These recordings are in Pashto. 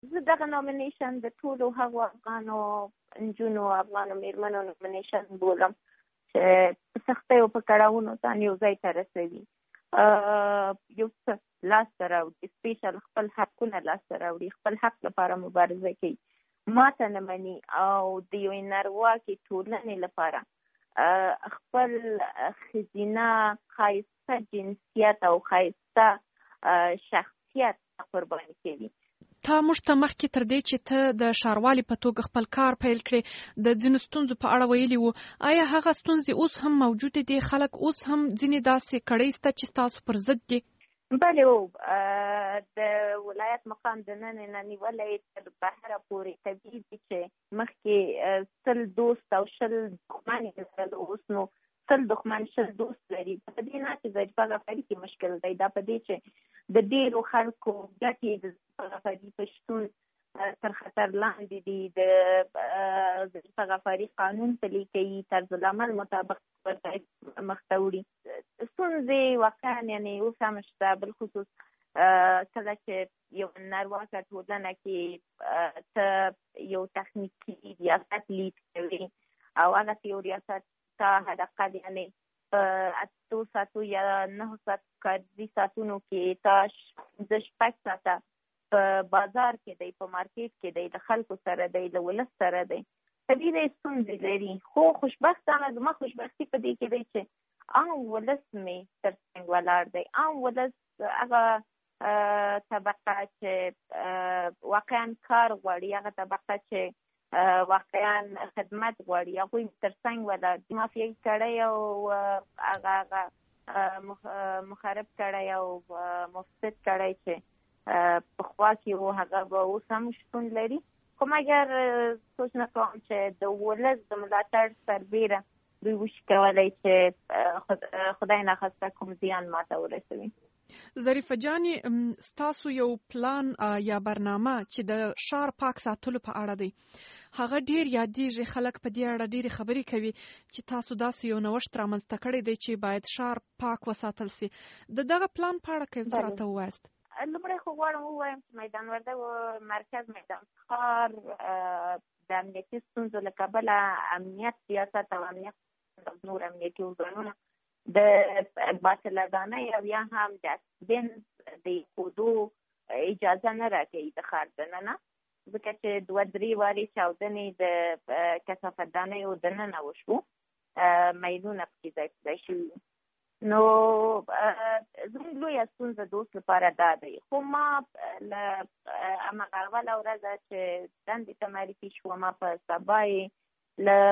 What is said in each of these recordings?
زه دغه نامینیشن د ټولو هغو افغانو نجونو افغانو میرمنو نامینیشن بولم چې په سختیو په کړاوونو ځان یو ځای ته رسوي، یو څه لاسته راوړي، سپیشل خپل حقونه لاسته راوړي، خپل حق لپاره مبارزه کوي، ماته نه مني او د یوې نارواکې ټولنې لپاره خپل ښځینه ښایسته جنسیت او ښایسته شخصیت قرباني کوي. تا موږ ته مخکې تر دې چې ته د ښاروالې په توګه خپل کار پیل کړې د ځینو ستونزو په اړه ویلي وو. آیا هغه ستونزې اوس هم موجودې دي؟ خلک اوس هم ځینې داسې کړۍ شته چې ستاسو پر ضد دي؟ بلې د ولایت مقام د نن نه نیولی تر بهره پورې طبیعي دي چې مخکې 100 دوست او 20 دښمن یې لرل، اوس نو 100 دښمن 20 دوست لري. په دې نه چې ظریفه غفاري کې مشکل دی، دا په دې چې د ډېرو خلکو ګټې د ظریفه غفاري په شتون تر خطر لاندې دي. د ظریفه غفاري قانون پلي کوي، طرز العمل مطابق ورته مخته وړي. ستونزې واقعا یعنې اوس هم شته، بالخصوص کله چې یو نارواکه ټولنه کې ته یو تخنیکي ریاست لید کوي او هغسې یو ریاست تا حداقل یعنې په 8 ساعتو یا 9 ساعتو کاري ساعتونو کې تا 5 ساعته په بازار کې دی، په مارکیټ کې دی، د خلکو سره دی، له ولس سره دی. طبیعي دی ستونزې لري، خو خوشبختانه زما خوشبختي په دې کې دی چې عام ولس مې تر څنګ ولاړ دی. عام ولس هغه طبقه چې واقعا کار غواړي، هغه طبقه چې واقعا خدمت غواړي، هغوی تر څنګ ولاړ دي. مافیایي کړۍ او هغه مخرب کړۍ او مفسد کړۍ چې پخوا کې وو هغه به اوس هم شتون لري. خو مګر سوچ نه کوم چې د ولس د ملاتړ سربیره دوی وشي کولی چې خدای ناخواسته کوم زیان ماته ورسوي. ظریفه جانې، ستاسو یو پلان یا برنامه چې د ښار پاک ساتلو په اړه دی، هغه ډیر یادېږي. خلک په دې اړه ډېرې خبرې کوي چې تاسو داسې یو نوښت رامنځته کړی دی چې باید ښار پاک وساتل سي. د دغه پلان په اړه که څه راته ووایاست؟ لومړی خو غواړم ووایم چې میدان وردګ مرکز میدان ښار د امنیتي ستونزو له کبله امنیت سیاست او امنیت نور امنیتي ارګانونه د باطلګانۍ او یا هم د اکسیډنټ د ایښودو اجازه نه راکوي د ښار دننه، ځکه چې 2-3 وارې چاودنې د کثافتدانیو دننه وشو، میلونه پکې ځای شوي. نو زموږ لویه ستونزه د اوس لپاره دا دی. خو ما له هماغه اوله ورځه چې دندې ته معرفي شوم، په سبا یې له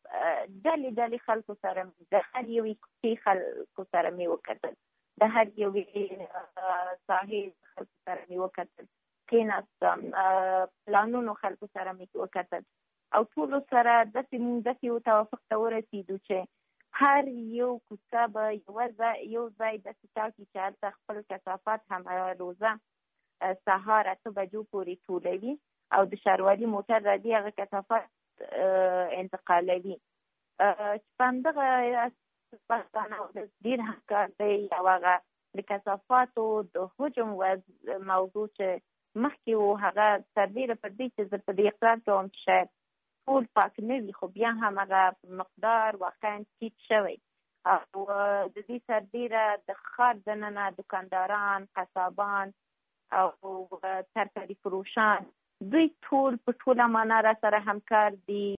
ډلې خلکو سره، د هر یوې کوڅې خلکو سره مې وکتل، د هر یوې ساحې خلکو سره مې وکتل، کېناستم، پلانونو خلکو سره مې وکتل او ټولو سره داسې یو توافق ته ورسېدو چې هر یو کوڅه به یو ځای داسې ټاکي چې هلته خپل کثافات هم روزه سهار 8 بجو پورې ټولوي او د ښاروالي موټر راځي هغه کثافات انتقالوي. چې په همدغه پښتانه ډېر همکار دی او هغه د کثافاتو د حجم موضوع چې مخکې و، هغه سربیره پر دې چې زه په دې اقرار کوم چې شاید ټول پاک نه وي، خو بیا هم هغه مقدار واقعا ټیټ شوی او د دې سربیره د ښار دننه دکانداران، قصابان او ترکاري فروشان دوی ټول په ټوله معنا را سره همکار دي.